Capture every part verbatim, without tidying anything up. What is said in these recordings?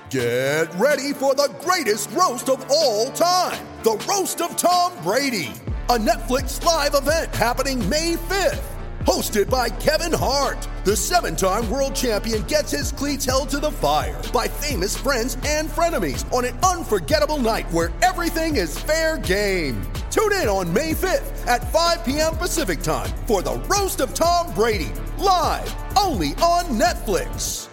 Get ready for the greatest roast of all time, the Roast of Tom Brady, a Netflix live event happening May fifth. Hosted by Kevin Hart, the seven-time world champion gets his cleats held to the fire by famous friends and frenemies on an unforgettable night where everything is fair game. Tune in on May fifth at five p.m. Pacific time for the Roast of Tom Brady, live only on Netflix.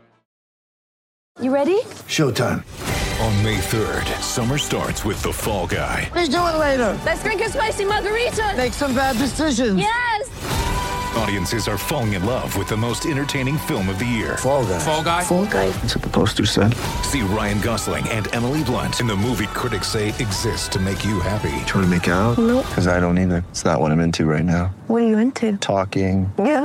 You ready? Showtime. On May third, summer starts with The Fall Guy. Let's do it later. Let's drink a spicy margarita. Make some bad decisions. Yes! Audiences are falling in love with the most entertaining film of the year. Fall Guy. Fall Guy? Fall Guy. That's what the poster said. See Ryan Gosling and Emily Blunt in the movie critics say exists to make you happy. Trying to make it out? Nope. Because I don't either. It's not what I'm into right now. What are you into? Talking. Yeah.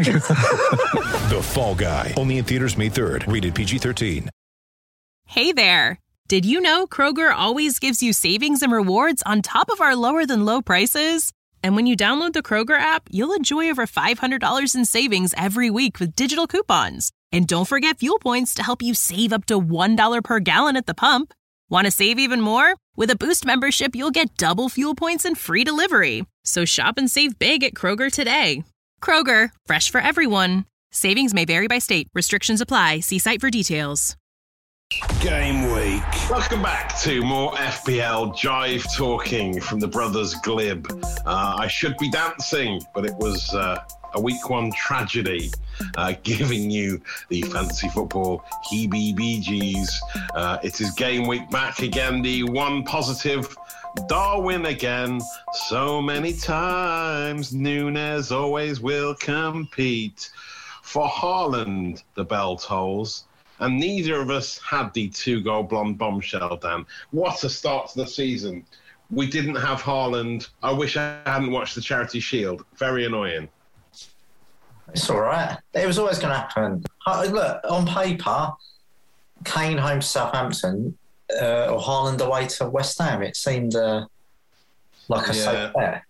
The Fall Guy. Only in theaters May third. Rated P G thirteen. Hey there. Did you know Kroger always gives you savings and rewards on top of our lower than low prices? And when you download the Kroger app, you'll enjoy over five hundred dollars in savings every week with digital coupons. And don't forget fuel points to help you save up to one dollar per gallon at the pump. Want to save even more? With a Boost membership, you'll get double fuel points and free delivery. So shop and save big at Kroger today. Kroger, fresh for everyone. Savings may vary by state. Restrictions apply. See site for details. Game week. Welcome back to more F P L jive talking from the brothers Glib. Uh, I should be dancing, but it was uh, a week one tragedy, uh, giving you the fantasy football heebie-jeebies. Uh, it is game week back again. The one positive, Darwin again. So many times, Núñez always will compete. For Haaland, the bell tolls. And neither of us had the two-goal blonde bombshell, Dan. What a start to the season. We didn't have Haaland. I wish I hadn't watched the Charity Shield. Very annoying. It's all right. It was always going to happen. Look, on paper, Kane home to Southampton uh, or Haaland away to West Ham, it seemed uh, like a yeah. safe bet.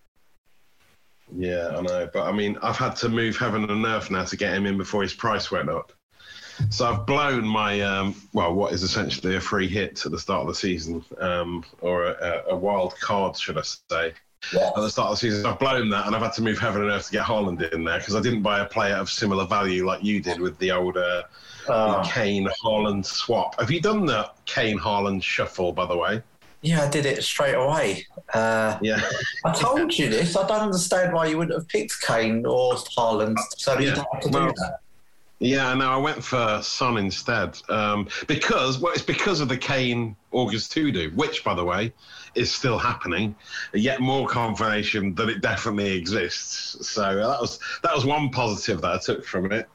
Yeah, I know. But, I mean, I've had to move heaven and earth now to get him in before his price went up. So I've blown my, um, well, what is essentially a free hit at the start of the season, um, or a, a wild card, should I say, yeah. At the start of the season. I've blown that, and I've had to move heaven and earth to get Haaland in there, because I didn't buy a player of similar value like you did with the old uh, uh, Kane-Haaland swap. Have you done the Kane-Haaland shuffle, by the way? Yeah, I did it straight away. Uh, yeah, I told you this. I don't understand why you wouldn't have picked Kane or Haaland, so you yeah. don't have to well, do that. Yeah, no, I went for Son instead um, because, well, it's because of the Kane August to-do, which, by the way, is still happening. Yet more confirmation that it definitely exists. So that was that was one positive that I took from it.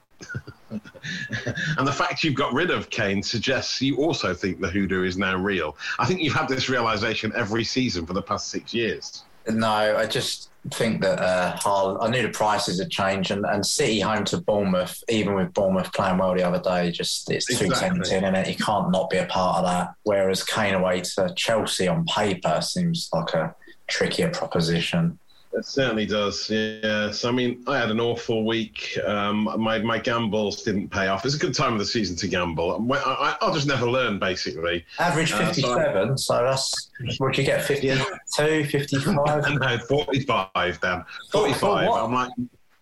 And the fact you've got rid of Kane suggests you also think the hoodoo is now real. I think you've had this realisation every season for the past six years. No, I just think that uh, Haaland, I knew the prices had changed, and, and City home to Bournemouth, even with Bournemouth playing well the other day, just it's too Exactly. tempting, and he can't not be a part of that. Whereas Kane away to Chelsea on paper seems like a trickier proposition. It certainly does, yes. I mean, I had an awful week. Um, my my gambles didn't pay off. It's a good time of the season to gamble. I, I, I'll just never learn, basically. Average fifty-seven, uh, so, so that's, would you get fifty-two, fifty-five? No, forty-five, Dan. forty-five. Oh, I'm like,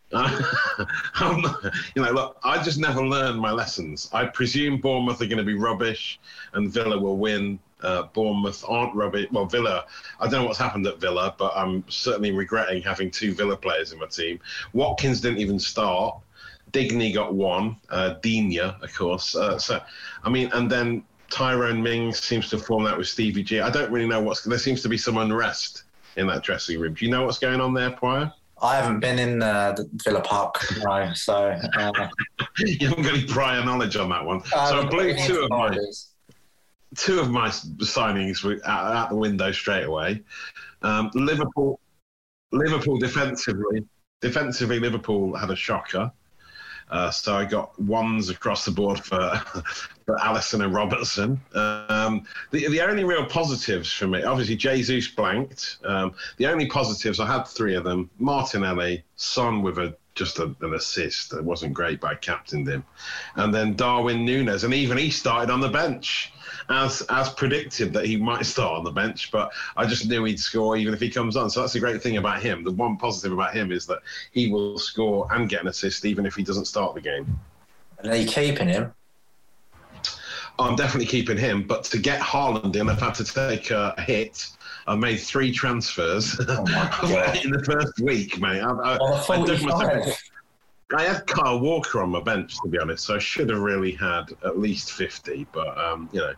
I'm not, you know, look, I just never learn my lessons. I presume Bournemouth are going to be rubbish and Villa will win. Uh, Bournemouth aren't rubbish. Well, Villa, I don't know what's happened at Villa, but I'm certainly regretting having two Villa players in my team. Watkins didn't even start. Digne got one. Uh, Digne, of course. Uh, so, I mean, and then Tyrone Mings seems to have fallen out with Stevie G. I don't really know what's... There seems to be some unrest in that dressing room. Do you know what's going on there, Prior? I haven't been in uh, the Villa Park, no, so... Uh, you haven't got any prior knowledge on that one. Uh, so I blew two of my... Two of my signings were out, out the window straight away. Um, Liverpool, Liverpool defensively, defensively, Liverpool had a shocker. Uh, so I got ones across the board for, for Alisson and Robertson. Um, the, the only real positives for me, obviously Jesus blanked. Um, the only positives, I had three of them: Martinelli, Son with a just a, an assist. It wasn't great, but I captained him. And then Darwin Núñez, and even he started on the bench, as as predicted that he might start on the bench, but I just knew he'd score even if he comes on. So that's the great thing about him. The one positive about him is that he will score and get an assist even if he doesn't start the game. And are you keeping him? I'm definitely keeping him, but to get Haaland in, I've had to take a hit. I made three transfers oh my in the first week, mate. I, I, oh, I, dug myself, I had Kyle Walker on my bench, to be honest, so I should have really had at least fifty. But, um, you know,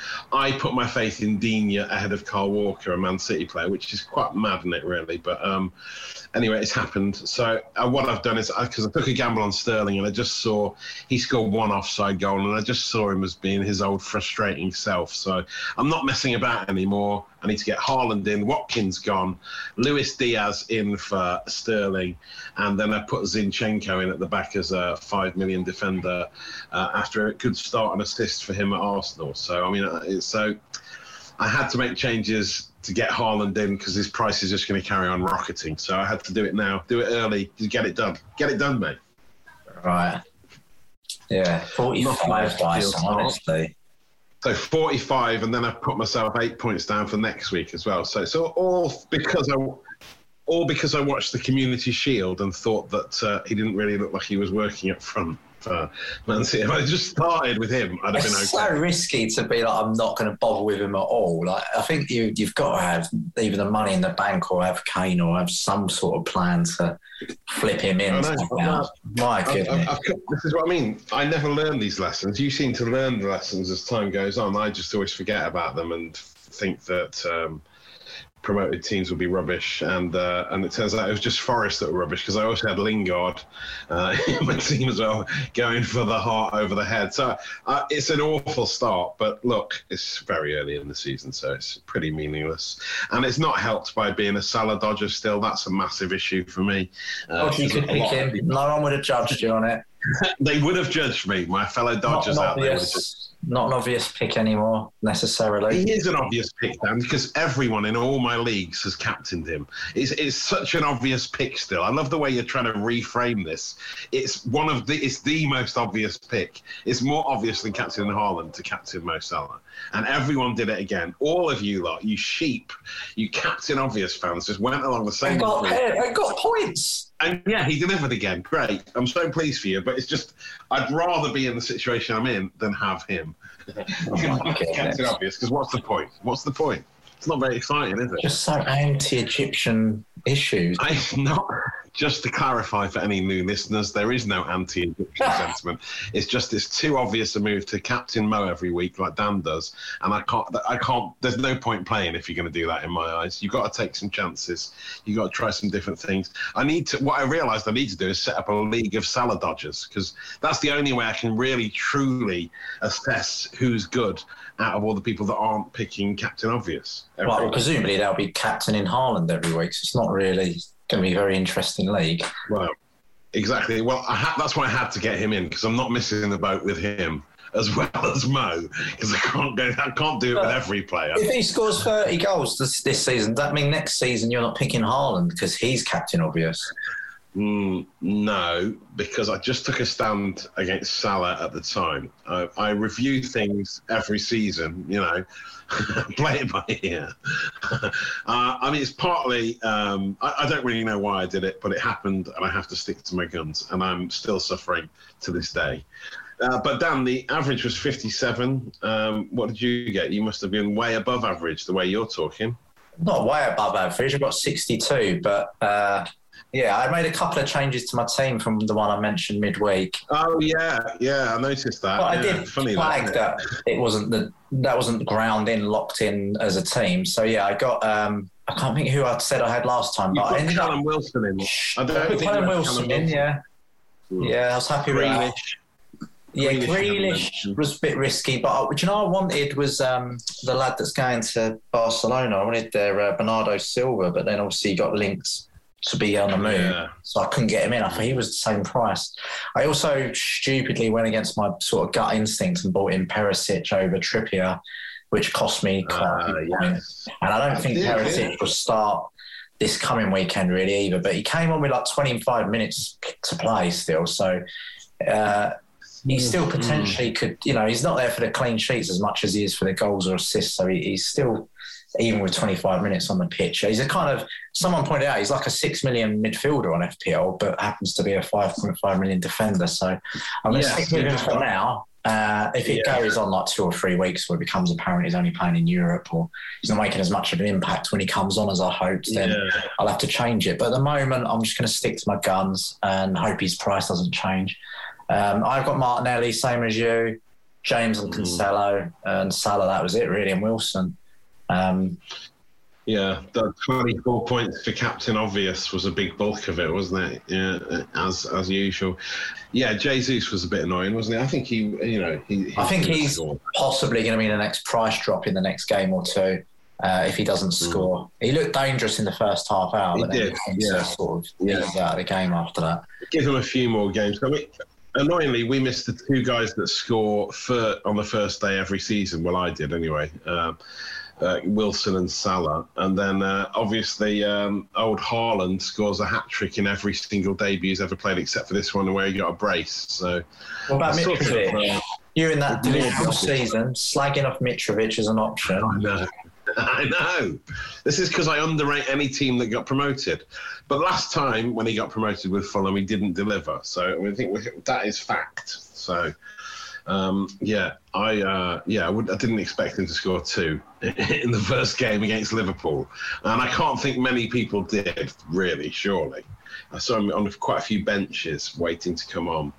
I put my faith in Digne ahead of Kyle Walker, a Man City player, which is quite mad, isn't it, really? But um, anyway, it's happened. So uh, what I've done is, because I, I took a gamble on Sterling, and I just saw he scored one offside goal, and I just saw him as being his old frustrating self. So I'm not messing about anymore. I need to get Haaland in, Watkins gone, Luis Diaz in for Sterling, and then I put Zinchenko in at the back as a five million defender uh, after a good start and assist for him at Arsenal. So, I mean, it's, so I had to make changes to get Haaland in because his price is just going to carry on rocketing. So I had to do it now, do it early, to get it done. Get it done, mate. Right. Yeah, forty-five dice, honestly. So forty-five, and then I've put myself eight points down for next week as well. So, so all because I, all because I watched the Community Shield and thought that uh, he didn't really look like he was working up front for Man City. If I just started with him, I'd have been okay. It's so risky to be like, I'm not going to bother with him at all. Like, I think you, you've got to have either the money in the bank or have Kane or have some sort of plan to flip him in. I know, My I've, goodness. I've, I've, this is what I mean. I never learn these lessons. You seem to learn the lessons as time goes on. I just always forget about them and think that um, promoted teams will be rubbish, and uh, and it turns out it was just Forest that were rubbish, because I also had Lingard uh, in my team as well, going for the heart over the head. So uh, it's an awful start, but look, it's very early in the season, so it's pretty meaningless, and it's not helped by being a Salah dodger still. That's a massive issue for me. Uh, oh, you could pick him. No one would have judged you on it. They would have judged me, my fellow Dodgers not, not out there. Obvious, just... Not an obvious pick anymore, necessarily. He is an obvious pick, Dan, because everyone in all my leagues has captained him. It's, it's such an obvious pick still. I love the way you're trying to reframe this. It's one of the, it's the most obvious pick. It's more obvious than captaining Haaland to captain Mo Salah. And everyone did it again. All of you lot, you sheep, you Captain Obvious fans, just went along the same. I got, I got points. And yeah, he delivered again. Great. I'm so pleased for you. But it's just, I'd rather be in the situation I'm in than have him. Oh Captain Obvious, because what's the point? What's the point? It's not very exciting, is it? Just so anti-Egyptian issues. I not just to clarify for any new listeners, there is no anti-Egyptian sentiment. It's just it's too obvious a move to captain Mo every week like Dan does, and I can't. I can't. There's no point playing if you're going to do that in my eyes. You've got to take some chances. You've got to try some different things. I need to. What I realised I need to do is set up a league of Salah dodgers, because that's the only way I can really truly assess who's good out of all the people that aren't picking Captain Obvious. Well, week. Presumably they'll be captaining Haaland every week, so it's not really going to be a very interesting league. Well, exactly. Well, I ha- that's why I had to get him in, because I'm not missing the boat with him as well as Mo, because I can't go. I can't do it but with every player. If he scores thirty goals this, this season, does that mean next season you're not picking Haaland because he's Captain Obvious? Mm, no, because I just took a stand against Salah at the time. I, I review things every season, you know, play it by ear. uh, I mean, it's partly, um, I, I don't really know why I did it, but it happened and I have to stick to my guns, and I'm still suffering to this day. Uh, but Dan, the average was fifty-seven. Um, what did you get? You must have been way above average the way you're talking. Not way above average. I got sixty-two, but... Uh... Yeah, I made a couple of changes to my team from the one I mentioned midweek. Oh yeah, yeah, I noticed that. But yeah, I did funny flag that, that it wasn't the that wasn't ground in, locked in as a team. So yeah, I got um, I can't think who I said I had last time, you but put I ended Callum up Wilson in. I don't I put think Callum Wilson Callum in. Yeah, mm. yeah, I was happy with that. Yeah, Grealish was a bit risky, but what you know I wanted was um, the lad that's going to Barcelona. I wanted their uh, Bernardo Silva, but then obviously he got linked to be on the move, yeah. So I couldn't get him in. I thought he was the same price. I also stupidly went against my sort of gut instinct and bought in Perisic over Trippier, which cost me quite uh, a few points. And I don't think yeah, Perisic yeah. will start this coming weekend really either. But he came on with like twenty-five minutes to play still, so uh, he still potentially could. You know, he's not there for the clean sheets as much as he is for the goals or assists. So he, he's still, even with twenty-five minutes on the pitch, he's a kind of, someone pointed out, he's like a six million midfielder on F P L, but happens to be a five point five million defender. So I'm going to Yeah, stick with him for now. Uh, if it Yeah. goes on like two or three weeks where it becomes apparent he's only playing in Europe or he's not making as much of an impact when he comes on as I hoped, then Yeah. I'll have to change it. But at the moment, I'm just going to stick to my guns and hope his price doesn't change. Um, I've got Martinelli, same as you, James and Cancelo, and Salah. That was it, really, and Wilson. Um, Yeah, the twenty-four points for Captain Obvious was a big bulk of it, wasn't it? Yeah, as as usual. Yeah, Jesus was a bit annoying, wasn't he? I think he, you know, he. he I think he's score. possibly going to be the next price drop in the next game or two uh, if he doesn't score. Mm. He looked dangerous in the first half hour, He but did, then he yeah. sort of Yeah. eased out of the game after that. Give him a few more games. I mean, annoyingly, we missed the two guys that score for, on the first day every season. Well, I did anyway. Um, Uh, Wilson and Salah, and then uh, obviously um, old Haaland scores a hat trick in every single debut he's ever played, except for this one where he got a brace. So, what about sort of, Mitrovic? uh, You in that Yeah. divisional season, slagging off Mitrovic as an option. I know, I know. This is because I underrate any team that got promoted. But last time when he got promoted with Fulham, he didn't deliver. So I, mean, I think we, that is fact. So. Um, yeah, I uh, yeah, I, would, I didn't expect him to score two in the first game against Liverpool, and I can't think many people did, really. Surely, I saw him on quite a few benches waiting to come on.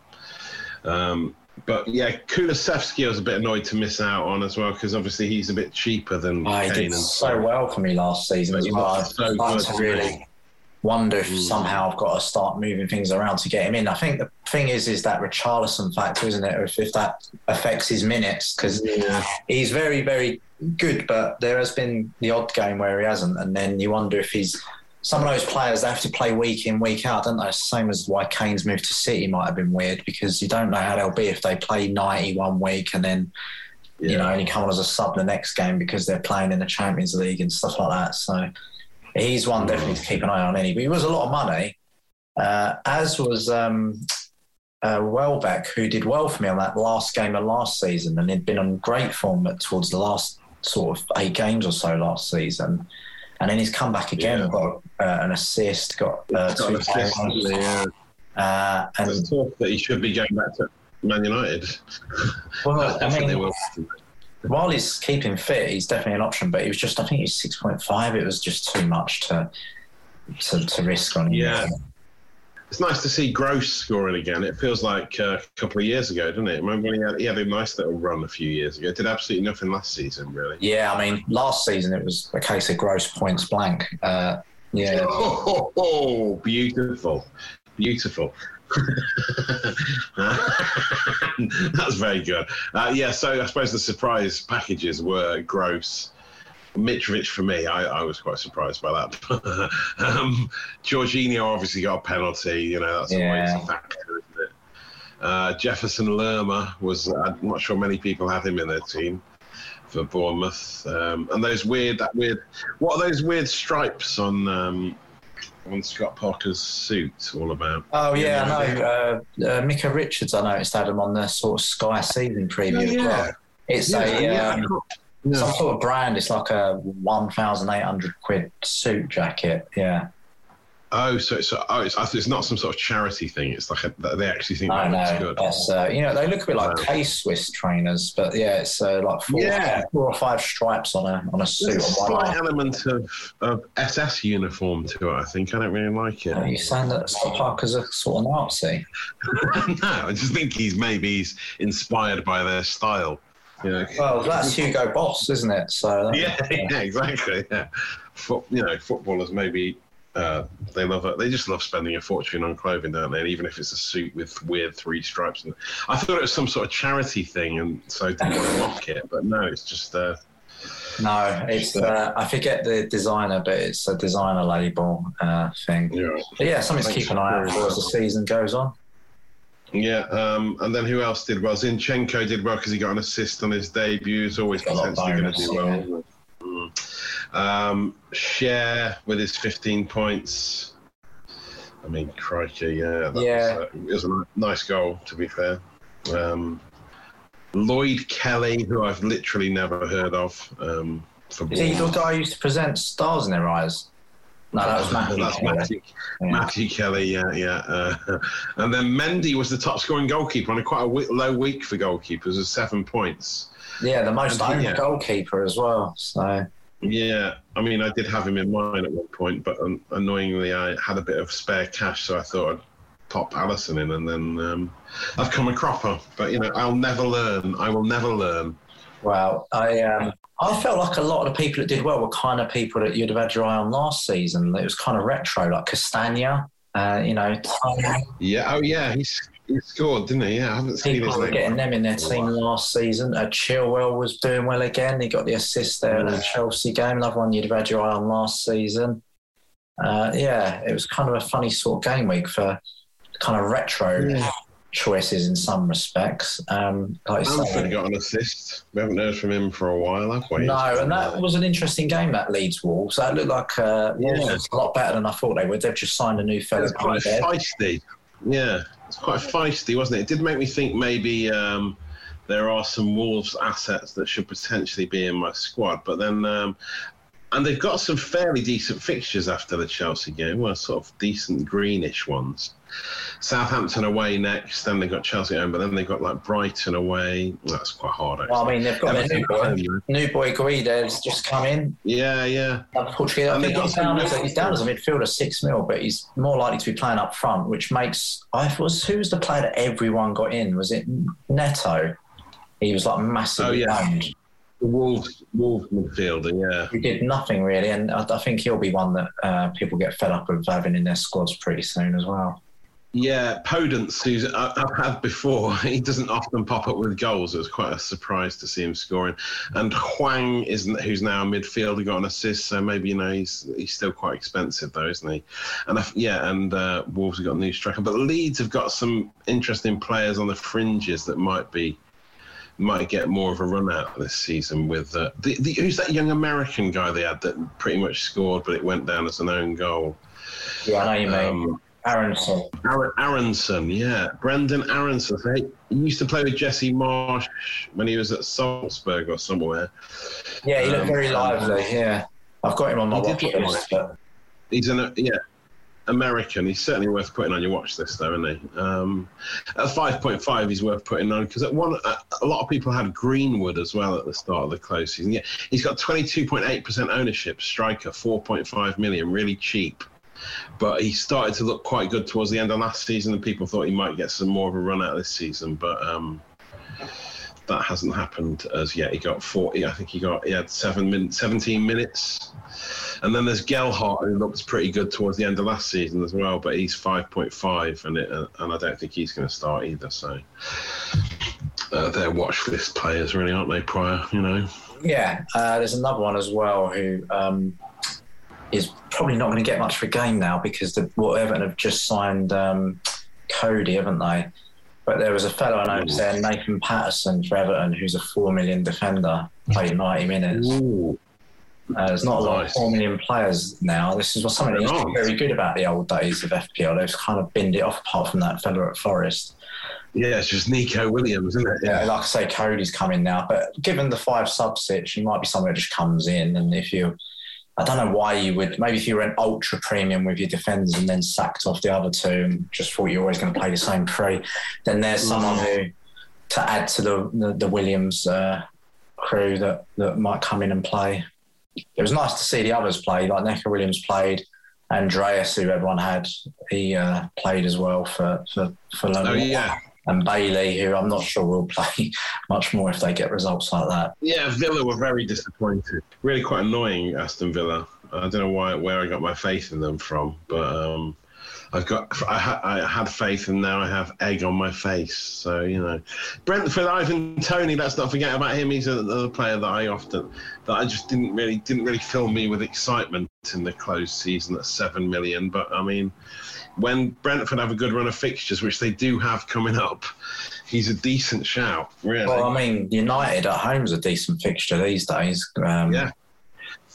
Um, but yeah, Kulusevski I was a bit annoyed to miss out on as well, because obviously he's a bit cheaper than Oh, he Kane. did And so well for me last season as He well. was so I'd like good, to really wonder if Mm. somehow I've got to start moving things around to get him in. I think the thing is, is that Richarlison factor, isn't it? If, if that affects his minutes, because Yeah. he's very, very good, but there has been the odd game where he hasn't, and then you wonder if he's some of those players. They have to play week in, week out, don't they? It's the same as why Kane's move to City might have been weird, because you don't know how they'll be if they play ninety one week and then Yeah. you know only come on as a sub the next game because they're playing in the Champions League and stuff like that. So he's one definitely to keep an eye on. Any, but he was a lot of money, uh, as was um, uh, Welbeck, who did well for me on that last game of last season, and he'd been on great form towards the last sort of eight games or so last season. And then he's come back again, Yeah. got uh, an assist, got, uh, Got two an assist, goals. yeah. Uh, and There's talk that he should be going back to Man United. well, That's I definitely mean, will. while he's keeping fit, he's definitely an option. But he was just, I think he's six point five. It was just too much to to, to risk on him. Yeah. It's nice to see Gross scoring again. It feels like uh, a couple of years ago, doesn't it? Remember when he had, he had a nice little run a few years ago? Did absolutely nothing last season, really. Yeah, I mean, last season it was a case of gross points blank. Uh, yeah. Oh, oh, oh, beautiful. Beautiful. That's very good. Uh, yeah, so I suppose the surprise packages were Gross. Mitrovic for me, I, I was quite surprised by that. um, Jorginho obviously got a penalty, you know, that's Yeah. always a factor, isn't it? Uh, Jefferson Lerma was, I'm not sure many people had him in their team for Bournemouth. Um, and those weird, that weird, what are those weird stripes on um, on Scott Parker's suit all about? Oh, yeah, I know. Uh, uh, Mika Richards, I noticed, had him on the sort of Sky season preview Oh, as yeah. well. It's Yeah, a yeah. um, Yeah. some sort of brand. It's like a one thousand eight hundred quid suit jacket. Yeah. Oh, so it's, oh, it's, it's not some sort of charity thing. It's like a, they actually think I that looks know. good. That's, uh, you know, they look a bit like Wow. K-Swiss trainers, but yeah, it's uh, like four, Yeah. four or five stripes on a on a suit. There's a on one slight arm. element of, of S S uniform to it, I think. I don't really like it. Are you saying that Scott Parker's a sort of Nazi? No, I just think he's maybe he's inspired by their style. You know? Well, that's Hugo Boss, isn't it? So that- yeah, yeah, exactly. Yeah, Foot, you know, footballers maybe uh, they love it. They just love spending a fortune on clothing, don't they? And even if it's a suit with weird three stripes, and I thought it was some sort of charity thing, and so I didn't want to mock it. But no, it's just. Uh, No, it's uh, I forget the designer, but it's a designer label uh, thing. yeah. But yeah, something to keep an eye out for as the season goes on. Yeah, um, and then who else did well? Zinchenko did well because he got an assist on his debut. He's always Got a lot of potentially going to bonus, do well. Mm. Um, Cher with his fifteen points. I mean, crikey, yeah. That Yeah. Was, uh, it was a nice goal, to be fair. Um, Lloyd Kelly, who I've literally never heard of. Um, for Is he the guy who used to present Stars in Their Eyes? No, that was Matthew. That's Kelly. Matthew, Yeah. Matthew Kelly, yeah, yeah. Uh, and then Mendy was the top scoring goalkeeper on a quite a w- low week for goalkeepers, with seven points. Yeah, the most And he- owned yeah. goalkeeper as well. So Yeah, I mean, I did have him in mind at one point, but um, annoyingly, I had a bit of spare cash, so I thought I'd pop Allison in, and then um, I've come a cropper. But you know, I'll never learn. I will never learn. Well, I um, I felt like a lot of the people that did well were kind of people that you'd have had your eye on last season. It was kind of retro, like Castagna, uh, you know. Yeah. Oh, yeah. He, he scored, didn't he? Yeah. I haven't seen People his were name. getting them in their team last season. Uh, Chilwell was doing well again. He got the assist there in the Chelsea game. Another one you'd have had your eye on last season. Uh, yeah, it was kind of a funny sort of game week for kind of retro Yeah. choices in some respects. Um, like you Bamford say, got an assist. We haven't heard from him for a while, have we? no, and that was an interesting game, that Leeds Wolves. That looked like uh, Wolves Yeah. was a lot better than I thought they would. They've just signed a new fella. It's quite there. feisty. Yeah, it's quite feisty, wasn't it? It did make me think maybe um, there are some Wolves assets that should potentially be in my squad, but then. Um, and they've got some fairly decent fixtures after the Chelsea game, well, sort of decent greenish ones. Southampton away next, then they've got Chelsea at home, but then they've got like Brighton away. That's quite hard, actually. Well, I mean, they've got their new boy, Everton. new boy Guida's just come in. Yeah, yeah. Unfortunately, I And think they he's got down, some- as a, he's down as a midfielder, six mil, but he's more likely to be playing up front, which makes. I was who was the player that everyone got in? Was it Neto? He was like massively Oh, yeah. owned. The Wolves, Wolves midfielder, yeah. He did nothing really, and I, I think he'll be one that uh, people get fed up with having in their squads pretty soon as well. Yeah, Podence, who's I- I've had before, he doesn't often pop up with goals. It was quite a surprise to see him scoring. And Hwang, isn't, who's now a midfielder, got an assist, so maybe, you know, he's he's still quite expensive, though, isn't he? And I, yeah, and uh, Wolves have got a new striker. But Leeds have got some interesting players on the fringes that might be might get more of a run out this season with uh, the, the who's that young American guy they had that pretty much scored, but it went down as an own goal. Yeah, I know you mean. Um, Aronson. Aaron, Aronson, yeah. Brendan Aronson. So he, he used to play with Jesse Marsh when he was at Salzburg or somewhere. Yeah, he looked Um, very lively, yeah. I've got him on my He did watch look list. But He's an, yeah, American. He's certainly worth putting on your watch list, though, isn't he? Um, at five point five, he's worth putting on because at one, a, a lot of people had Greenwood as well at the start of the close season. Yeah, he's got twenty-two point eight percent ownership, striker, four point five million, really cheap. But he started to look quite good towards the end of last season, and people thought he might get some more of a run out this season. But um, that hasn't happened as yet. He got forty. I think he got he had seven min, seventeen minutes. And then there's Gelhardt, who looked pretty good towards the end of last season as well, but he's five point five, and it, uh, and I don't think he's going to start either. So uh, they're watch list players, really, aren't they? Prior, you know. yeah, uh, there's another one as well who um, is probably not going to get much for a game now because the, well, Everton have just signed um, Cody, haven't they? But there was a fellow I know there, Nathan Patterson for Everton, who's a four million defender, played ninety minutes. Ooh. Uh, there's not a lot of Nice. four million players now. This is what something that used to be very good about the old days of F P L. They've kind of binned it off apart from that fella at Forest. Yeah, it's just Nico Williams, isn't it? Yeah, like I say, Cody's coming now. But given the five subsets, you might be someone that just comes in. And if you, I don't know why you would, maybe if you were an ultra premium with your defenders and then sacked off the other two and just thought you're always going to play the same three, then there's someone who, to add to the, the, the Williams uh, crew that, that might come in and play. It was nice to see the others play, like Neco Williams played, Andreas, who everyone had, he uh, played as well for, for, for London. Oh, yeah. And Bailey, who I'm not sure will play much more if they get results like that. Yeah, Villa were very disappointed. Really quite annoying, Aston Villa. I don't know why where I got my faith in them from, but um, I've got I, ha, I had faith, and now I have egg on my face. So you know, Brentford, Ivan Toney. Let's not forget about him. He's another player that I often that I just didn't really didn't really fill me with excitement in the closed season at seven million. But I mean, when Brentford have a good run of fixtures, which they do have coming up, he's a decent shout, really. Well, I mean, United at home's a decent fixture these days. Um, Yeah.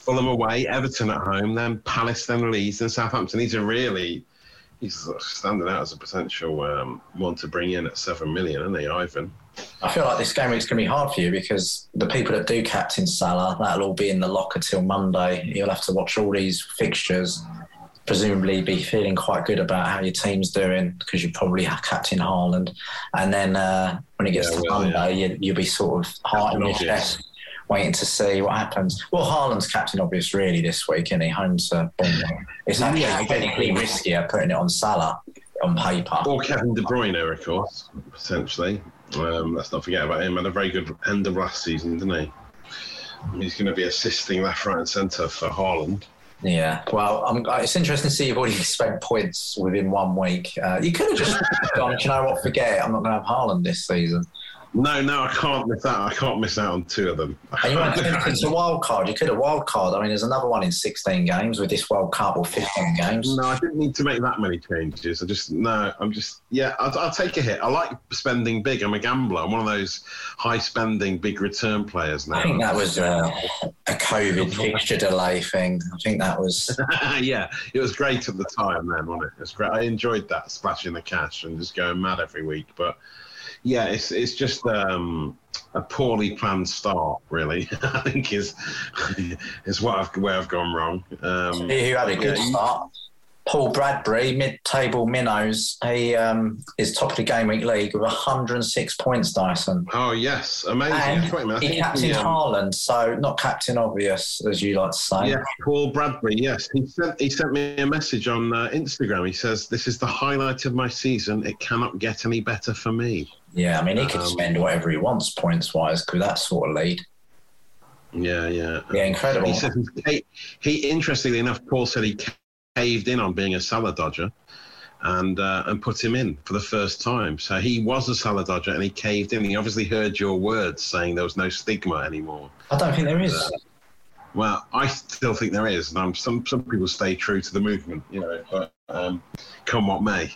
Fulham away, Everton at home, then Palace, then Leeds, then Southampton. These are really, he's standing out as a potential um, one to bring in at seven million, isn't he, Ivan? I feel like this game week's going to be hard for you because the people that do captain Salah, that'll all be in the locker till Monday. You'll have to watch all these fixtures, presumably be feeling quite good about how your team's doing because you probably have captain Haaland. And then uh, when it gets yeah, to well, Monday, yeah. you, you'll be sort of heart in your chest, waiting to see what happens. Well, Haaland's captain obvious really this week, isn't he? Home to Bournemouth. It's actually yeah, technically riskier putting it on Salah on paper. Or Kevin De Bruyne, of course, potentially. Um, let's not forget about him. Had a very good end of last season, didn't he? He's going to be assisting left, right and centre for Haaland. Yeah, well, I'm, it's interesting to see you've already spent points within one week. Uh, you could have just gone, you know what, forget it, I'm not going to have Haaland this season. No, no, I can't miss out. I can't miss out on two of them. And you went it's a wild card. You could have wild card. I mean, there's another one in sixteen games with this World Cup or fifteen games. No, I didn't need to make that many changes. I just no. I'm just yeah. I'll, I'll take a hit. I like spending big. I'm a gambler. I'm one of those high spending, big return players now. I think that was uh, a COVID fixture delay thing. I think that was. Yeah, it was great at the time. Then, wasn't it? It was great. I enjoyed that splashing the cash and just going mad every week, but. Yeah, it's it's just um, a poorly planned start, really. I think is is what I've, where I've gone wrong. Um, who had a good yeah, start? Paul Bradbury, mid-table minnows. He um, is top of the game week league with one hundred six points, Dyson. Oh yes, amazing! And I he captained um, Haaland, so not captain obvious, as you like to say. Yeah, Paul Bradbury. Yes, he sent he sent me a message on uh, Instagram. He says, "This is the highlight of my season. It cannot get any better for me." Yeah, I mean, he could um, spend whatever he wants points-wise with that sort of lead. Yeah, yeah. Yeah, incredible. He said he, he interestingly enough, Paul said he caved in on being a Salah dodger and uh, and put him in for the first time. So he was a Salah dodger and he caved in. He obviously heard your words saying there was no stigma anymore. I don't think there is. Uh, well, I still think there is. And I'm, some, some people stay true to the movement, you know, but um, come what may.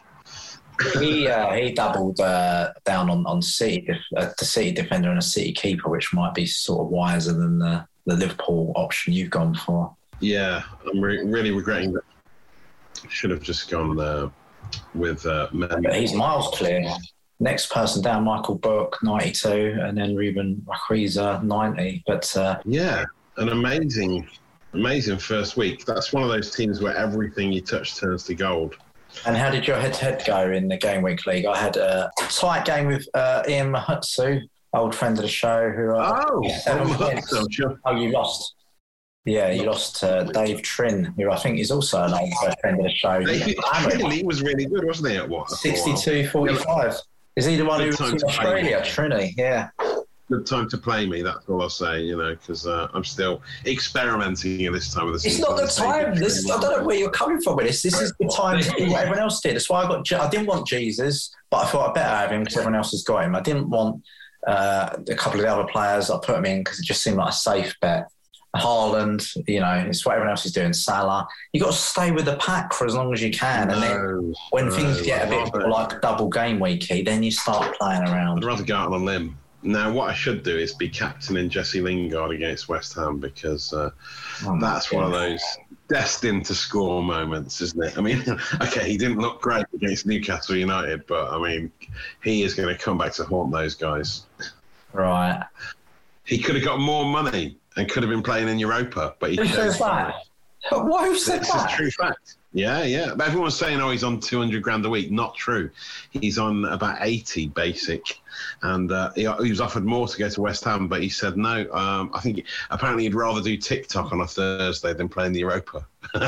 He uh, he doubled uh, down on on City, uh, the City defender and a City keeper, which might be sort of wiser than the, the Liverpool option you've gone for. Yeah, I'm re- really regretting that. Should have just gone uh, with uh, Men. But he's miles clear. Next person down, Michael Book, ninety-two, and then Ruben Raquiza, ninety. But uh, yeah, an amazing, amazing first week. That's one of those teams where everything you touch turns to gold. And how did your head-to-head go in the Game Week League? I had a tight game with uh, Ian Mahutsu, old friend of the show. Who uh, oh, oh, sure. oh, you lost. Yeah, you lost to Dave Trin, who I think is also an old friend of the show. Dave Trin, he was really good, wasn't he? At what? sixty-two forty-five. Is he the one who was in Australia? Trini, yeah. Good time to play me, that's all I'll say, you know, because uh, I'm still experimenting at this time of the season. It's not the time. This, I don't know where you're coming from with this. This is the time to do what everyone else did. That's why I got. I didn't want Jesus, but I thought I'd better have him because everyone else has got him. I didn't want uh, a couple of the other players. I put them in because it just seemed like a safe bet. Haaland, you know, it's what everyone else is doing. Salah, you got to stay with the pack for as long as you can, no, and then when no, things get a bit rather, like double game weeky, then you start playing around. I'd rather go out on a limb. Now, what I should do is be captaining Jesse Lingard against West Ham because uh, oh, that's one of those destined to score moments, isn't it? I mean, okay, he didn't look great against Newcastle United, but I mean, he is going to come back to haunt those guys. Right. He could have got more money and could have been playing in Europa, but he Who says that? Why who said this that? This is true fact. Yeah, yeah. But everyone's saying, oh, he's on two hundred grand a week. Not true. He's on about eighty basic. And uh, he, he was offered more to go to West Ham, but he said no. Um, I think he, apparently he'd rather do TikTok on a Thursday than play in the Europa.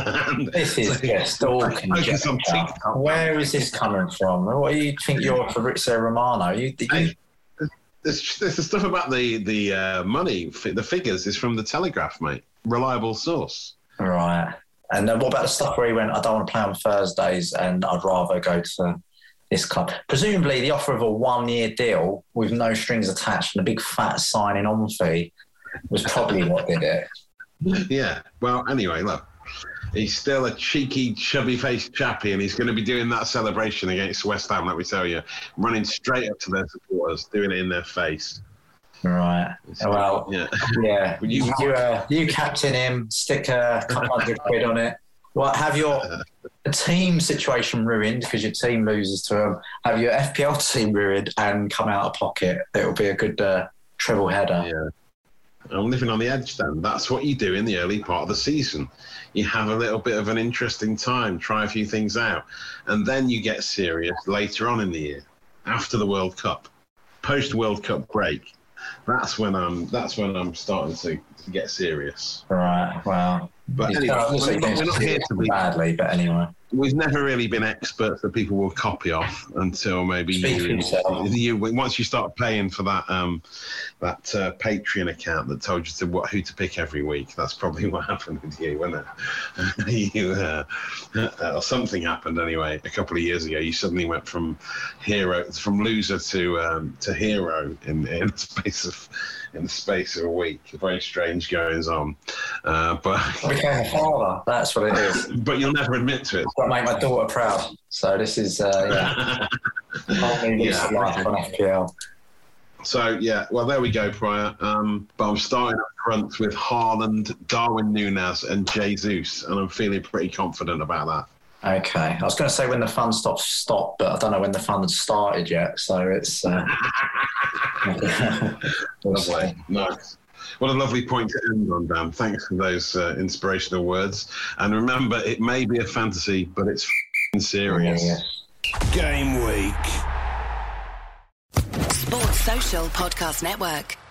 This is so just all conjecture. Where is this coming from? What do you think you're Fabrizio Romano? You, you... Hey, there's, there's the stuff about the, the uh, money, the figures is from the Telegraph, mate. Reliable source. Right. And then what about the stuff where he went, I don't want to play on Thursdays and I'd rather go to this club? Presumably the offer of a one-year deal with no strings attached and a big fat signing on fee was probably what did it. Yeah. Well, anyway, look, he's still a cheeky, chubby-faced chappy and he's going to be doing that celebration against West Ham, let me tell you, running straight up to their supporters, doing it in their face. Right. Well, yeah, yeah. you You, you, uh, you captain him, stick a couple hundred quid on it. What, have your team situation ruined because your team loses to them? Have your F P L team ruined and come out of pocket? It'll be a good uh, treble header. Yeah. I'm living on the edge then. That's what you do in the early part of the season. You have a little bit of an interesting time, try a few things out, and then you get serious later on in the year, after the World Cup, post World Cup break. That's when I'm. That's when I'm starting to, to get serious. Right. Well, but anyway, we're not, we're not here to be badly. But anyway, we've never really been experts that people will copy off until maybe you, you. Once you start paying for that um, that uh, Patreon account that told you to what who to pick every week. That's probably what happened with you, wasn't it? you, uh, uh, something happened anyway. A couple of years ago, you suddenly went from hero, from loser to um, to hero in in the space of in the space of a week. Very strange goings on, uh, but I became a father. That's what it is. But you'll never admit to it. I've got to make my daughter proud. So this is uh, yeah, whole new lease of life on F P L. So yeah, well there we go, Prior. Um, but I'm starting up front with Haaland, Darwin Núñez, and Jesus, and I'm feeling pretty confident about that. Okay, I was going to say when the fun stops, stop, but I don't know when the fun has started yet. So it's uh, lovely, nice. What a lovely point to end on, Dan. Thanks for those uh, inspirational words. And remember, it may be a fantasy, but it's f***ing serious. Yeah, yeah. Game week. Sports Social Podcast Network.